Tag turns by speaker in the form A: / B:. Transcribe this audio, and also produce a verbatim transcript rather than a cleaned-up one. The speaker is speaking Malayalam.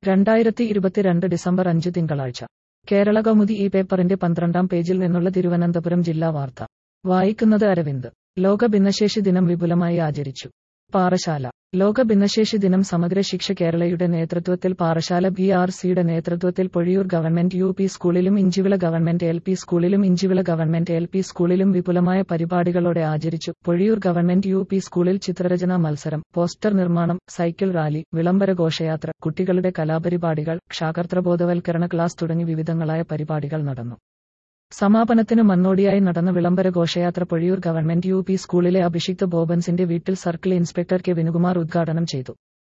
A: രണ്ടായിരത്തി ഇരുപത്തിരണ്ട് ഡിസംബർ അഞ്ച് തിങ്കളാഴ്ച കേരള കൗമുദി ഈ പേപ്പറിന്റെ പന്ത്രണ്ടാം പേജിൽ നിന്നുള്ള തിരുവനന്തപുരം ജില്ലാ വാർത്ത വായിക്കുന്നത് അരവിന്ദ്. ലോക ഭിന്നശേഷി ദിനം വിപുലമായി ആചരിച്ചു. പാറശാല. ലോക ഭിന്നശേഷി ദിനം സമഗ്ര ശിക്ഷ കേരളയുടെ നേതൃത്വത്തിൽ പാറശാല ബി ആർ സിയുടെ നേതൃത്വത്തിൽ പൊഴിയൂർ ഗവൺമെന്റ് യു പി സ്കൂളിലും ഇഞ്ചിവിള ഗവൺമെന്റ് എൽ പി സ്കൂളിലും ഇഞ്ചിവിള ഗവൺമെന്റ് എൽ പി സ്കൂളിലും വിപുലമായ പരിപാടികളോടെ ആചരിച്ചു. പൊഴിയൂർ ഗവൺമെന്റ് യു പി സ്കൂളിൽ ചിത്രരചനാ മത്സരം, പോസ്റ്റർ നിർമ്മാണം, സൈക്കിൾ റാലി, വിളംബര ഘോഷയാത്ര, കുട്ടികളുടെ കലാപരിപാടികൾ, ക്ഷാകർതൃബോധവൽക്കരണ ക്ലാസ് തുടങ്ങി വിവിധങ്ങളായ പരിപാടികൾ നടന്നു. സമാപനത്തിന് മുന്നോടിയായി നടന്ന വിളംബര ഘോഷയാത്ര പൊഴിയൂർ ഗവൺമെന്റ് യു പി സ്കൂളിലെ അഭിഷിക്ത് ബോബൻസിന്റെ വീട്ടിൽ സർക്കിൾ ഇൻസ്പെക്ടർ കെ വിനുകുമാർ ഉദ്ഘാടനം ചെയ്തു.